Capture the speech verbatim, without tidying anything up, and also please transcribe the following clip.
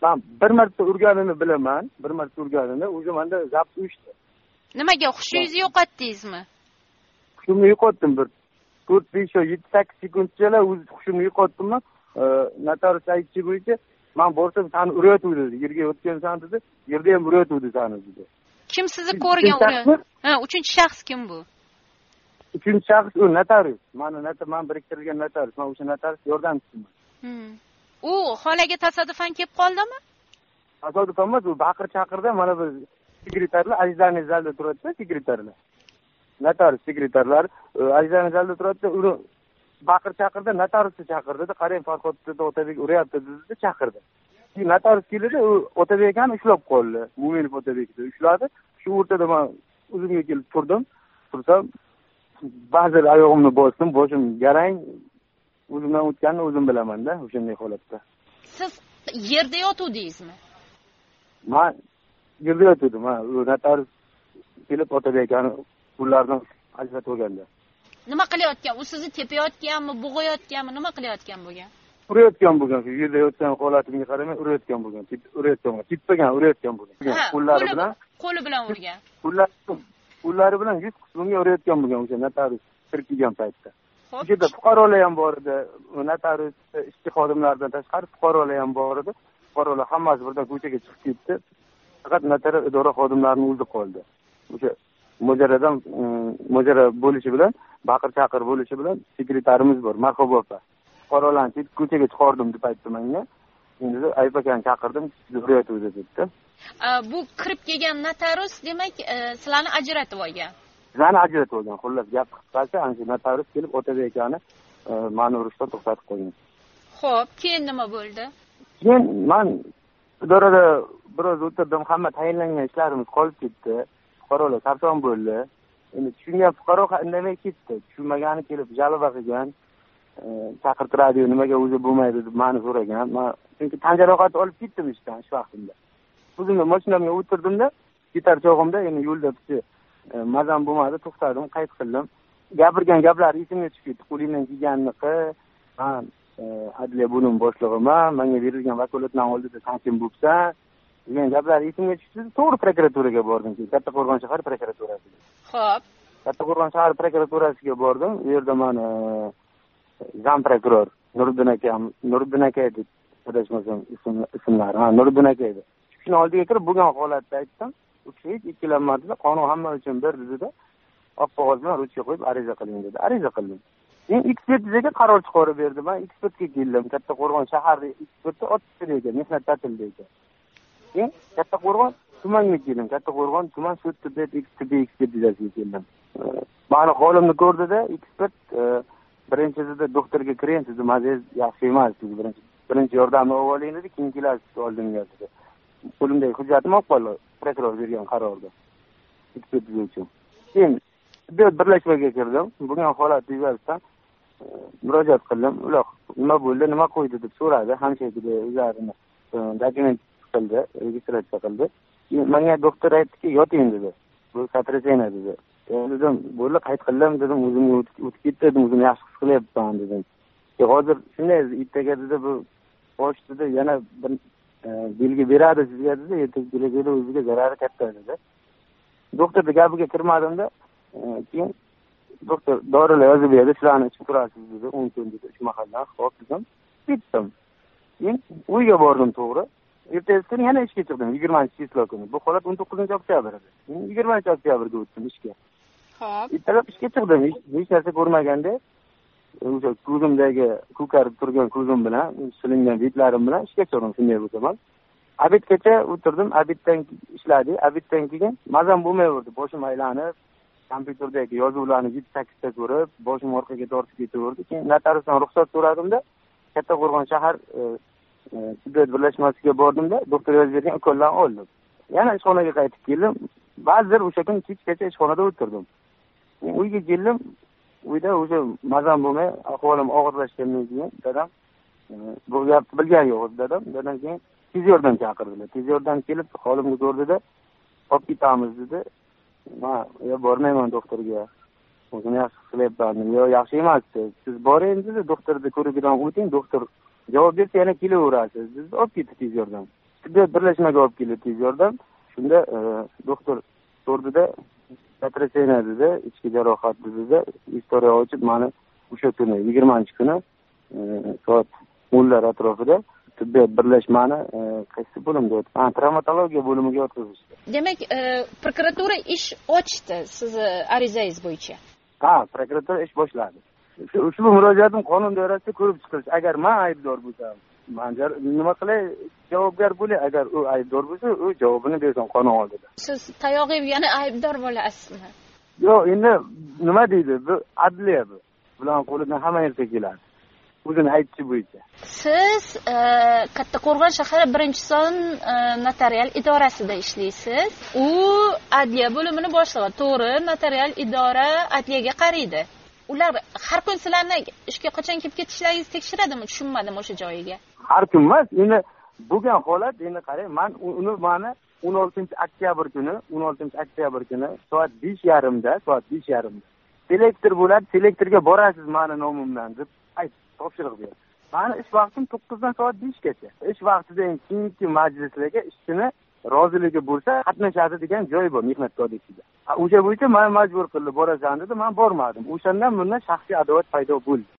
man bir marta urganini bilaman, bir marta urganini, o'zi menda zabt uyushdi. Nimaga hushingizni yo'qotdingizmi? Hushimni yo'qotdim bir to'rt besh yetti sakkiz sekundchalar o'zi hushimni yo'qotdimmi? Notarius aytishi bo'yicha men borsam seni urayotgandi dedi. Yerga o'tgansan dedi, yerda ham urayotgandi seni dedi. Kim sizni ko'rgan uni? Ha, uchinchi shaxs kim bu? Uchinchi shaxs u notarius. Meni notarius, men biriktirilgan notarius. Men o'sha notarius yordamchisiman. Hmm. U xonaga tasodifan kelib qoldimi? Tasodifan emas, u baqir chaqirda mana bu sekretarlar ajdani zalda turadi, sekretarlar. Notarius sekretarlar ajdani zalda turadi, uni baqir chaqirda notariusni chaqirdi, qarang Farhod dedi, Otabek uryapti dedi, chaqirdi. Keyin notarius keldi, u Otabekni ushlab qoldi. Mo'minov Otabekni ushladi. Shu o'rtada men o'zimga kelib turdim. Tursam, ba'zi oyog'imni bosdim, boshim garang. O'zimdan o'tganini o'zim bilaman-da, o'shanday holatda. Siz yerda yotuvdingizmi? Men yerda yotuvdim, ha. Notarius kelib Otabekni ulardan ajratib olganda. Nima qilayotgan? U sizni tepayotganmi, bo'g'ayotganmi, nima qilayotgan bo'lgan? Urayotgan bo'lgan, shu yerda yotgan holatimga qaramay urayotgan bo'lgan, urayotgan, teppagan, urayotgan bo'lgan. Qo'llari bilan, qo'li bilan urgan. Qo'llari, qo'llari bilan yuz qismiga urayotgan bo'lgan o'sha notarius kirib kelgan paytda. Bu yerda fuqarolar ham bor edi, notarius ishchi xodimlaridan tashqari fuqarolar ham bor edi. Fuqarolar hammasi birdan ko'chaga chiqib ketdi. Faqat notarius idora xodimlarining o'zi qoldi. O'sha mojaradan mojara bo'lishi bilan, baqir-chaqir bo'lishi bilan sekretarimiz bor, Marhabo opa. Fuqarolarni ko'chaga chiqardim deb aytdi menga. Endi Ayib akani chaqirdim, urayotdi dedi. Bu kirib kelgan notarius demak, sizlarni ajratib olgan. Bizani ajratib olgan. Xullas gap qisqasi, ana notarius kelib Otabek akani ma'ni urishdan to'xtatib qo'ygan. Xo'p, keyin nima bo'ldi? Keyin men idorada biroz o'tirdim, hamma tayinlangan ishlarimiz qolib ketdi. Fuqarolar sarson bo'ldi. Endi tushungan fuqaro indamay ketdi. Tushunmagani kelib jalba qilgan. Chaqirtiradi, nimaga o'zi bo'lmaydi deb meni so'ragan. Men chunki tan jarohati olib ketdim ishdan shu vaqtimda. O'zimga mashinamga o'tirdimda, ketar chog'imda endi yo'lda bitta mazam bo'lmadi, to'xtadim, qayd qildim. Gapirgan gaplari esimga tushib ketdi. Qo'lingdan kelganligi, men adliya bo'lim boshlig'iman, menga berilgan vakolatdan oldida sen kim bo'lsan degan gaplar esimga tushdi. To'g'ri prokuraturaga bordim. Kattaqo'rg'on shahar prokuraturasiga. Xo'p. Kattaqo'rg'on shahar prokuraturasiga bordim. U yerda meni zam prokuror Nuriddin akam, Nuriddin aka deb adashmasam ismlari, ha, Nuriddin aka edi. Shuni oldiga kirib bo'lgan holatda aytdim. U kishi hech ikkilanmadi-da, qonun hamma uchun bir dedi-da, oq qog'oz bilan ruchka qo'yib ariza qiling dedi. Ariza qildim. Men ekspertizaga qaror chiqarib berdim. Men ekspertga keldim. Kattaqo'rg'on shaharda ekspertni otishdi ekan, mehnat ta'tilida ekan. Men Kattaqo'rg'on tumanga keldim. Kattaqo'rg'on tuman sud tibbiyot ekspertizasiga keldim. Meni holimni ko'rdi-da, ekspert birinchida doktorga kiring, sizni mazangiz yaxshi emas, siz birinchi birinchi yordamni olib oling dedi, keyin kelasiz oldimga dedi. Qo'limdagi hujjatim olib qoldi, prokuror bergan qarorda. Ekspertiza uchun. Keyin tibbiyot birlashmaga kirdim. Bo'lgan holat yuzasidan murojaat qildim. Ular nima bo'ldi, nima qo'ydi deb so'radi. Hamshakida o'zlarini dokument qildi, registratsiya qildi. Menga doktor aytdiki, yoting dedi. Bu satrasena dedi. Dedim, bo'ldi, qayd qildim dedim, o'zimga o'tib ketdi dedim, o'zimni yaxshi his qilyapman dedim. E hozir shunday ertaga dedi, bu bosh dedi, yana bir belgi beradi sizga dedi, ertaga kelajakda o'ziga zarari katta dedi. Doktorning gapiga kirmadimda, keyin doktor dorilar yozib berdi, shularni ichib turasiz dedi, o'n kun dedi, uch mahaldan, xo'p dedim, ketdim. Keyin uyga bordim to'g'ri. Ertasi kuni yana ishga chiqdim, yigirmanchi chislo kuni. Bu holat o'n to'qqizinchi oktyabr edi. yigirmanchi oktyabrga o'tdim ishga. Xo'p. Ertalab ishga chiqdim, hech narsa ko'rmaganda, o'sha ko'zimdagi ko'karib turgan ko'zim bilan, silingan betlarim bilan ishga chiqdim, shunday bo'lsa ham. Abedgacha o'tirdim, abeddan ishladik, abeddan keyin mazam bo'lmayverdi, boshim aylanib, kompyuterdagi yozuvlarni yetti sakkizta ko'rib, boshim orqaga tortib ketaverdi. Keyin notariusdan ruxsat so'radimda, Kattaqo'rg'on shahar tibbiyot birlashmasiga bordimda, doktor yozib bergan ukollarni oldim. Yana ishxonaga qaytib keldim. Ba'zilar o'sha kun kechgacha ishxonada o'tirdim. Uyga keldim. Uyda o'sha mazam bo'lmay, ahvolim og'irlashgandan keyin dadam bu gapni bilgan yo'q dadam. Dadam keyin tez yordam chaqirdilar. Tez yordam kelib holimni ko'rdida, olib ketamiz dedi. Men yo bormayman doktorga. O'zimni yaxshi qilyapman. Yo yaxshi emas. Siz boring dedi, doktorni ko'rikdan o'ting, doktor javob bersa yana kelaverasiz. Biz olib ketdik tez yordam. tibbiyot birlashmaga olib keldi tez yordam. Shunda doktor so'rdida katrasena dedi, ichki jarohat dedi, istoriya ochib, mani o'sha kuni yigirmanchi kuni soat o'nlar atrofida tibbiyot birlashmani qaysi bo'limda o'tdi? Travmatologiya bo'limiga yotqizishdi. Demak, prokuratura ish ochdi sizni arizangiz bo'yicha. Ha, prokuratura ish boshladi. Ushbu murojaatim qonun doirasida ko'rib chiqilish. Agar men aybdor bo'lsam, men nima qilay, javobgar bo'lay. Agar u aybdor bo'lsa, u javobini bersin qonun oldida. Siz tayog'ib yana aybdor bo'lasizmi? Yo'q, endi nima deydi? Bu adliya bu. Bularning qo'lidan hamma narsa keladi. O'zini aytishi bo'yicha. Siz Kattaqo'rg'on shahar birinchi son notarial idorasida ishlaysiz. U adliya bo'limini boshlig'i. To'g'ri, notarial idora adliyaga qaraydi. Ular har kun sizlarni ishga qachon kelib ketishlaringizni tekshiradimi? Tushunmadim o'sha joyiga. Har kun emas, endi bo'lgan holat, endi qarang, men uni mana o'n oltinchi oktyabr kuni, o'n oltinchi oktyabr kuni soat besh yarim da, soat besh yarim da selektor bo'ladi, selektorga borasiz meni nomimdan deb ayt, topshiriq berdi. Meni ish vaqtim to'qqizdan soat beshgacha. Ish vaqtidan keyingi majlislarga ishchini roziligi bo'lsa qatnashadi degan joy bor mehnat kodeksida. O'sha bo'yicha meni majbur qildi, borasan dedi, men bormadim. O'shandan bundan shaxsiy adovat paydo bo'ldi.